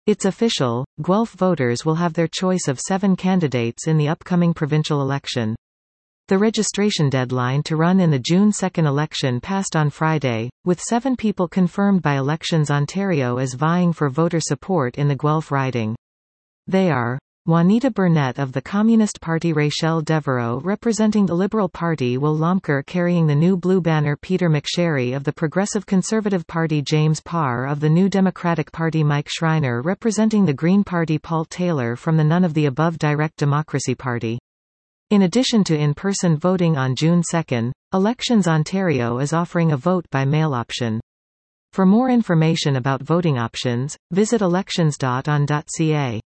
It's official, Guelph voters will have their choice of 7 candidates in the upcoming provincial election. The registration deadline to run in the June 2 election passed on Friday, with 7 people confirmed by Elections Ontario as vying for voter support in the Guelph riding. They are Juanita Burnett of the Communist Party, Rachel Devereaux representing the Liberal Party, Will Lomker carrying the New Blue banner, Peter McSherry of the Progressive Conservative Party, James Parr of the New Democratic Party, Mike Schreiner representing the Green Party, Paul Taylor from the None of the Above Direct Democracy Party. In addition to in-person voting on June 2, Elections Ontario is offering a vote-by-mail option. For more information about voting options, visit elections.on.ca.